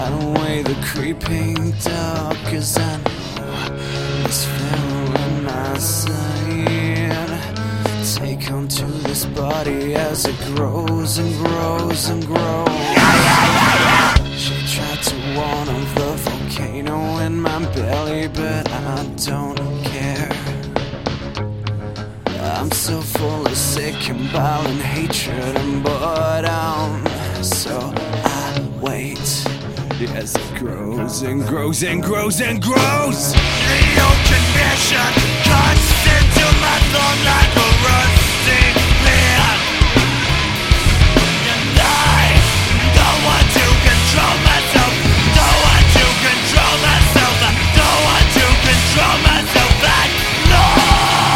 away the creeping dark, 'cause I know this fear in my side. Take on to this body as it grows and grows and grows. She tried to warn of the volcano in my belly, but I don't care. I'm so full of sick and violent hatred and boredom, so I wait as it grows and grows and grows and grows. The old condition cuts into my thumb like a rusting pin, and I don't want to control myself, don't want to control myself, I don't want to control myself, I know.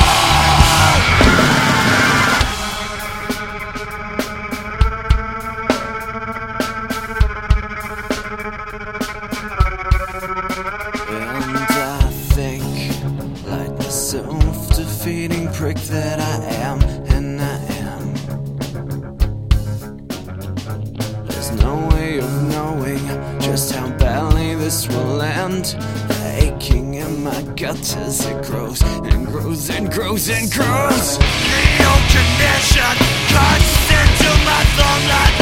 And I think, like the self-defeating prick that I am, and I am, there's no way of knowing just how badly this will end. The aching in my gut as it grows and grows and grows and grows. The old condition cuts into my thumb like